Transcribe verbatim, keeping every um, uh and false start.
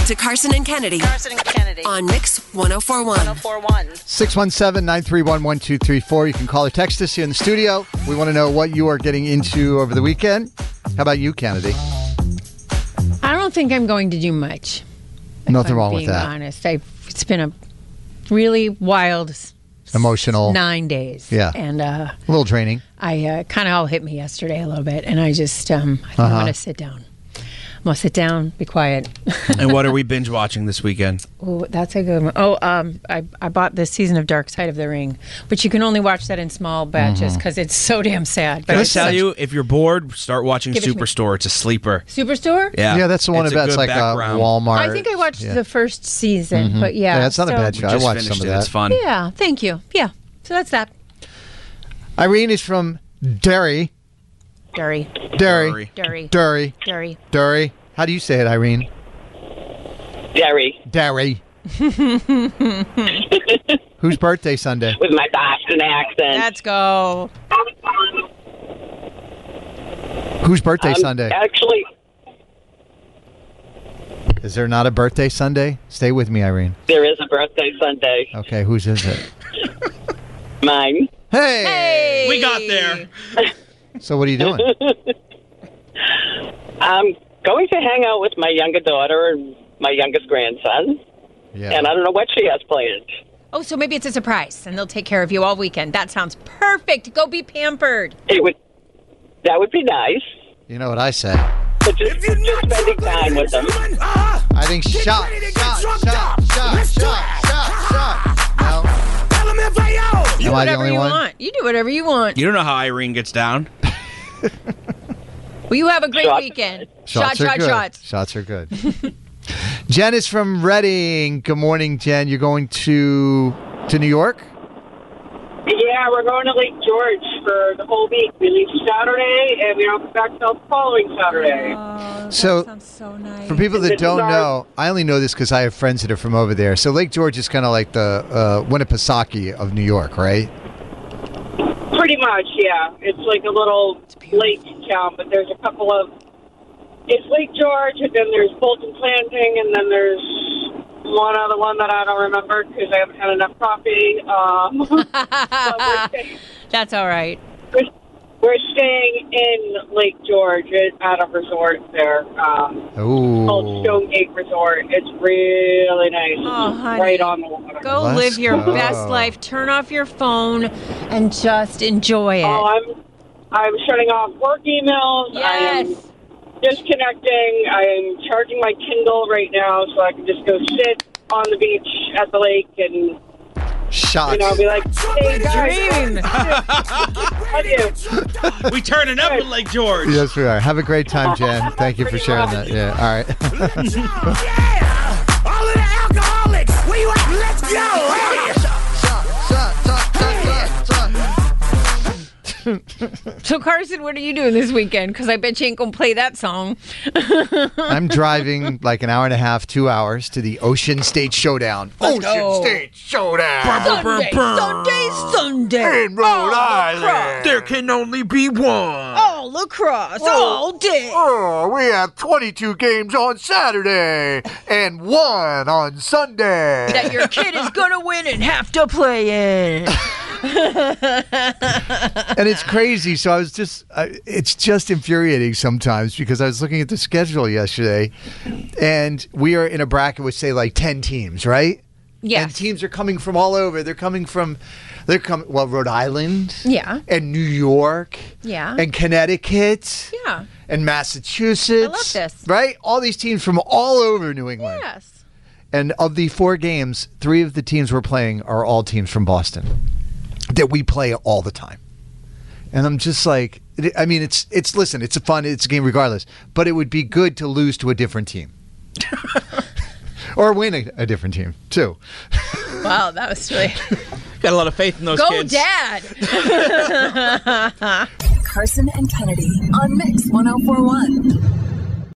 to Carson and Kennedy. Carson and Kennedy. On Mix ten forty-one. ten forty-one. six one seven, nine three one, one two three four. You can call or text us here in the studio. We want to know what you are getting into over the weekend. How about you, Kennedy? I don't think I'm going to do much. Nothing I'm wrong with being that. honest. I, it's been a really wild, s- Emotional. nine days. Yeah. And uh, A little draining. I uh, kind of all hit me yesterday a little bit, and I just um, I think Uh-huh. I'm going to sit down. I'm going to sit down, be quiet. And what are we binge watching this weekend? Oh, that's a good one. Oh, um, I, I bought this season of Dark Side of the Ring, but you can only watch that in small batches because it's so damn sad. But Can I it's tell such- you, if you're bored, start watching Give it to me. Superstore. It's a sleeper. Superstore? Yeah, Yeah, that's the one It's a about it's good like uh, background. Walmart. I think I watched Yeah. the first season, but yeah. Yeah, that's not a so- bad We show. I just watched finished some of it. that. It's fun. Yeah, thank you. Yeah. So that's that. Irene is from Derry. Derry. Derry. Derry. Derry. Derry. Derry. How do you say it, Irene? Derry. Derry. Whose birthday Sunday? With my Boston accent. Let's go. Whose birthday Um, Sunday? Actually, Is there not a birthday Sunday? Stay with me, Irene. there is a birthday Sunday. Okay, whose is it? Mine. Hey! Hey. We got there. So what are you doing? I'm going to hang out with my younger daughter and my youngest grandson, Yeah. and I don't know what she has planned. Oh, so maybe it's a surprise, and they'll take care of you all weekend. That sounds perfect. Go be pampered. It would, that would be nice, You know what I say? but just, just spending time with them. I think shot, shot, shot, shot, shot, shot, shot. No? Do Am I the whatever only you one? want. You do whatever you want. You don't know how Irene gets down. Well, you have a great Shots. weekend. Shots shot, are shot, good. shots. Shots are good. Jen is from Reading. Good morning, Jen. You're going to to New York? Yeah, we're going to Lake George for the whole week. We leave Saturday, and we don't come back till the following Saturday. Oh, So, sounds so nice. For people that This is don't our- know, I only know this because I have friends that are from over there. So Lake George is kind of like the uh, Winnipesaukee of New York, right? Pretty much, yeah. It's like a little lake town, but there's a couple of... It's Lake George, and then there's Bolton Planting, and then there's one other one that I don't remember because I haven't had enough coffee. Um, but we're, staying, That's all right. we're, we're staying in Lake George at a resort there um, called Ooh. Stonegate Resort. It's really nice. Oh, honey. Right on the water. Go Let's live your go. best life. Turn off your phone and just enjoy it. Oh, I'm I'm shutting off work emails. I am yes. disconnecting. I am charging my Kindle right now so I can just go sit on the beach at the lake and Shots. you know be like, hey Dream. love you. We turning up in Lake George. Yes, we are. Have a great time, Jen. Thank you for Pretty sharing much. that. Yeah, all right. Yeah! All of the alcoholics! Where you at? Let's go! Hey! So, Carson, what are you doing this weekend? Because I bet you ain't going to play that song. I'm driving like an hour and a half, two hours to the Ocean State Showdown. Ocean go. State Showdown. Sunday, Sunday, Sunday. In Rhode Island. There can only be one. All lacrosse, all day. Oh, we have twenty-two games on Saturday and one on Sunday. That your kid is going to win and have to play in. And it's crazy. So I was just, I, it's just infuriating sometimes because I was looking at the schedule yesterday and we are in a bracket with, say, like ten teams, right? Yes. And teams are coming from all over. They're coming from, they're coming, well, Rhode Island. Yeah. And New York. Yeah. And Connecticut. Yeah. And Massachusetts. I love this. Right? All these teams from all over New England. Yes. And of the four games, three of the teams we're playing are all teams from Boston that we play all the time. And I'm just like, I mean, it's, it's listen, it's a fun, it's a game regardless, but it would be good to lose to a different team. Or win a, a different team, too. Wow, that was really... Got a lot of faith in those Go, kids. Dad! Carson and Kennedy on Mix ten forty-one.